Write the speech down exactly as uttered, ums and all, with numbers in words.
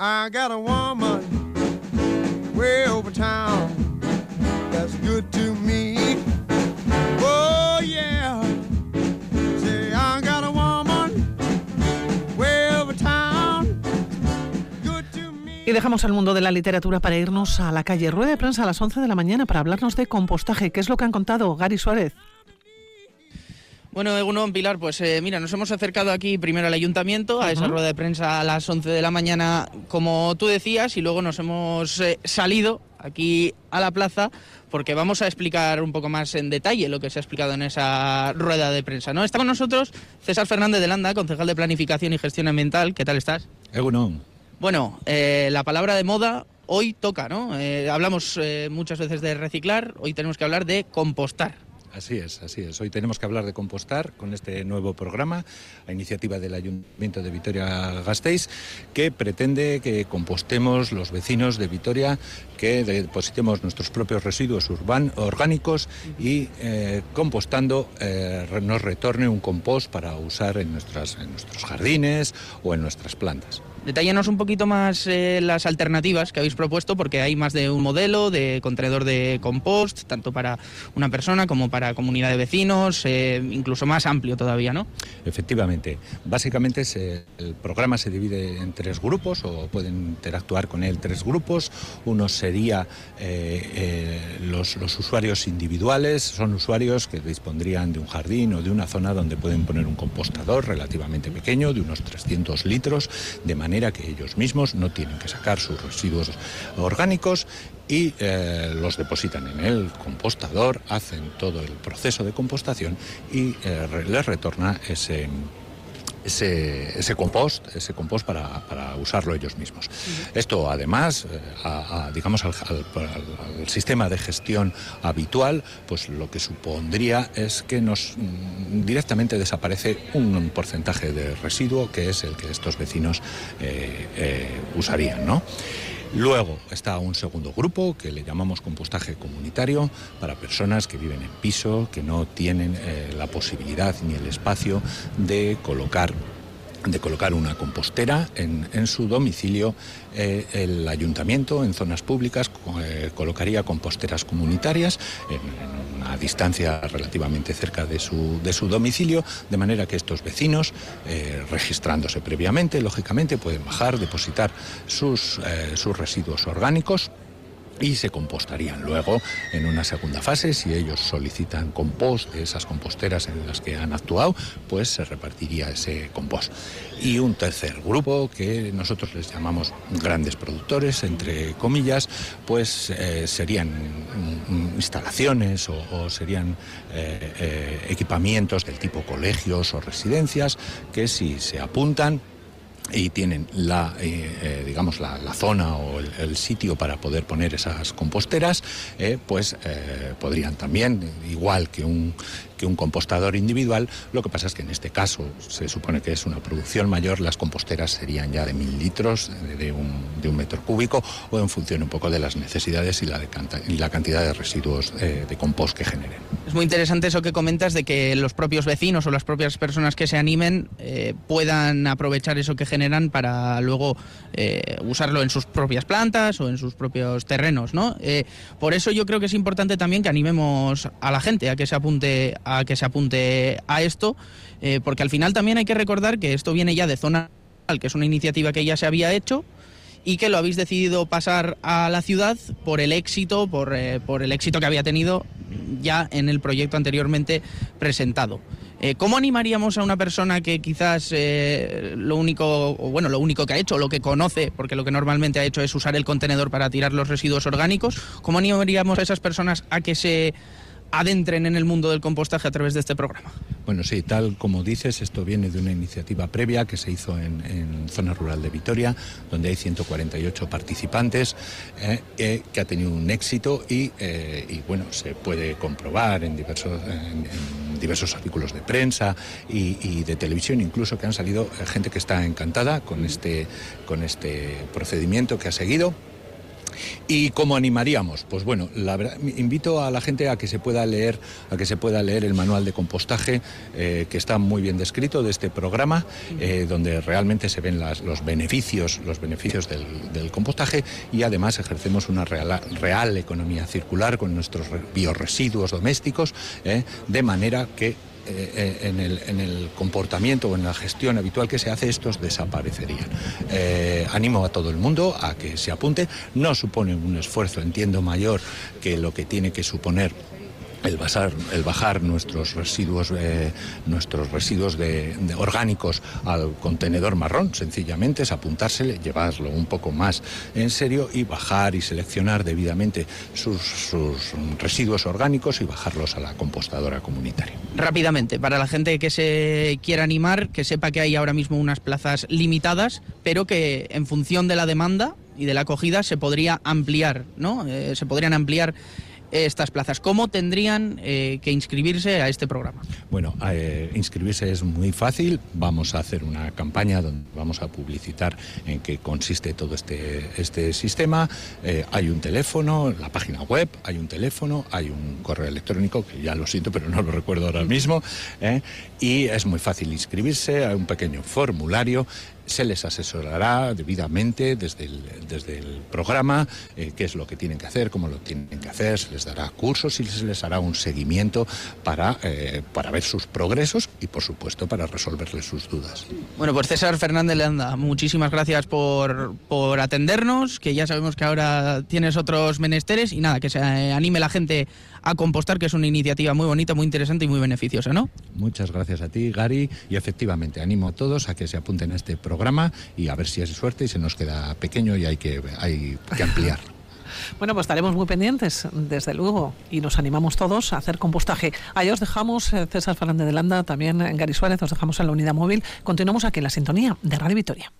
I got a woman way over town that's good to me. Oh yeah. Say I got a woman way over town good to me. Y dejamos el mundo de la literatura para irnos a la calle. Rueda de prensa a las once de la mañana para hablarnos de compostaje. ¿Qué es lo que han contado? Gary Suárez. Bueno, Egunon, Pilar, pues eh, mira, nos hemos acercado aquí primero al ayuntamiento, a uh-huh. esa rueda de prensa a las once de la mañana, como tú decías, y luego nos hemos eh, salido aquí a la plaza porque vamos a explicar un poco más en detalle lo que se ha explicado en esa rueda de prensa, ¿no? Está con nosotros César Fernández de Landa, concejal de Planificación y Gestión Ambiental. ¿Qué tal estás? Egunon. Bueno, eh, la palabra de moda hoy toca, ¿no? Eh, hablamos eh, muchas veces de reciclar, hoy tenemos que hablar de compostar. Así es, así es. Hoy tenemos que hablar de compostar con este nuevo programa, a iniciativa del Ayuntamiento de Vitoria-Gasteiz, que pretende que compostemos los vecinos de Vitoria, que depositemos nuestros propios residuos urban, orgánicos y eh, compostando eh, nos retorne un compost para usar en, nuestras, en nuestros jardines o en nuestras plantas. Detállenos un poquito más eh, las alternativas que habéis propuesto, porque hay más de un modelo de contenedor de compost, tanto para una persona como para comunidad de vecinos, eh, incluso más amplio todavía, ¿no? Efectivamente. Básicamente se, el programa se divide en tres grupos, o pueden interactuar con él tres grupos. Uno sería eh, eh, los, los usuarios individuales, son usuarios que dispondrían de un jardín o de una zona donde pueden poner un compostador relativamente pequeño, de unos trescientos litros, de manera manera que ellos mismos no tienen que sacar sus residuos orgánicos y eh, los depositan en el compostador, hacen todo el proceso de compostación y eh, les retorna ese... Ese, ese compost, ese compost para, para usarlo ellos mismos. Uh-huh. Esto, además, eh, a, a, digamos al, al, al, al sistema de gestión habitual, pues lo que supondría es que nos mm, directamente desaparece un porcentaje de residuo que es el que estos vecinos eh, eh, usarían, ¿no? Luego está un segundo grupo que le llamamos compostaje comunitario para personas que viven en piso, que no tienen eh, la posibilidad ni el espacio de colocar de colocar una compostera en, en su domicilio. Eh, el ayuntamiento en zonas públicas eh, colocaría composteras comunitarias en, en una distancia relativamente cerca de su, de su domicilio, de manera que estos vecinos, eh, registrándose previamente, lógicamente pueden bajar, depositar sus, eh, sus residuos orgánicos y se compostarían luego en una segunda fase. Si ellos solicitan compost de esas composteras en las que han actuado, pues se repartiría ese compost. Y un tercer grupo, que nosotros les llamamos grandes productores, entre comillas, pues eh, serían mm, instalaciones o, o serían eh, eh, equipamientos del tipo colegios o residencias, que si se apuntan y tienen la, eh, eh, digamos, la, la zona o el, el sitio para poder poner esas composteras, eh, pues eh, podrían también, igual que un, que un compostador individual. Lo que pasa es que en este caso se supone que es una producción mayor, las composteras serían ya de mil litros, de un, de un metro cúbico, o en función un poco de las necesidades y la, de canta, y la cantidad de residuos eh, de compost que generen. Es muy interesante eso que comentas de que los propios vecinos o las propias personas que se animen eh, puedan aprovechar eso que generan para luego eh, usarlo en sus propias plantas o en sus propios terrenos, ¿no? Eh, por eso yo creo que es importante también que animemos a la gente a que se apunte a que se apunte a esto, eh, porque al final también hay que recordar que esto viene ya de Zona Rural, que es una iniciativa que ya se había hecho y que lo habéis decidido pasar a la ciudad por el éxito, por, eh, por el éxito que había tenido ya en el proyecto anteriormente presentado. Eh, ¿Cómo animaríamos a una persona que quizás eh, lo único, o bueno, lo único que ha hecho, lo que conoce, porque lo que normalmente ha hecho es usar el contenedor para tirar los residuos orgánicos, cómo animaríamos a esas personas a que se adentren en el mundo del compostaje a través de este programa? Bueno, sí, tal como dices, esto viene de una iniciativa previa que se hizo en, en Zona Rural de Vitoria, donde hay ciento cuarenta y ocho participantes, eh, eh, que ha tenido un éxito y, eh, y bueno, se puede comprobar en diversos, en, en diversos artículos de prensa y, y de televisión, incluso, que han salido eh, gente que está encantada con este, con este procedimiento que ha seguido. ¿Y cómo animaríamos? Pues bueno, la verdad, invito a la gente a que se pueda leer, a que se pueda leer el manual de compostaje, eh, que está muy bien descrito de este programa, eh, donde realmente se ven las, los beneficios, los beneficios del, del compostaje, y además ejercemos una real, real economía circular con nuestros biorresiduos domésticos, eh, de manera que Eh, en, el, en el comportamiento o en la gestión habitual que se hace, estos desaparecerían. Eh, animo a todo el mundo a que se apunte. No supone un esfuerzo, entiendo, mayor que lo que tiene que suponer el bajar, el bajar nuestros residuos, eh, nuestros residuos de, de orgánicos al contenedor marrón. Sencillamente es apuntársele, llevarlo un poco más en serio y bajar y seleccionar debidamente sus, sus residuos orgánicos y bajarlos a la compostadora comunitaria. Rápidamente, para la gente que se quiera animar, que sepa que hay ahora mismo unas plazas limitadas, pero que en función de la demanda y de la acogida se podría ampliar, ¿no? Eh, se podrían ampliar estas plazas. ¿Cómo tendrían eh, que inscribirse a este programa? Bueno, eh, inscribirse es muy fácil. Vamos a hacer una campaña donde vamos a publicitar en qué consiste todo este, este sistema. Eh, hay un teléfono, la página web, hay un teléfono, hay un correo electrónico, que ya lo siento, pero no lo recuerdo ahora mismo, eh, y es muy fácil inscribirse. Hay un pequeño formulario. Se les asesorará debidamente desde el, desde el programa, eh, qué es lo que tienen que hacer, cómo lo tienen que hacer, se les dará cursos y se les hará un seguimiento para, eh, para ver sus progresos y, por supuesto, para resolverles sus dudas. Bueno, pues César Fernández Landa, muchísimas gracias por, por atendernos, que ya sabemos que ahora tienes otros menesteres, y nada, que se anime la gente a compostar, que es una iniciativa muy bonita, muy interesante y muy beneficiosa, ¿no? Muchas gracias a ti, Gary, y efectivamente animo a todos a que se apunten a este programa y a ver si es suerte y se nos queda pequeño y hay que, hay que ampliar. Bueno, pues estaremos muy pendientes, desde luego, y nos animamos todos a hacer compostaje. Allá os dejamos, César Fernández de Landa, también Gary Suárez, os dejamos en la unidad móvil. Continuamos aquí en la sintonía de Radio Vitoria.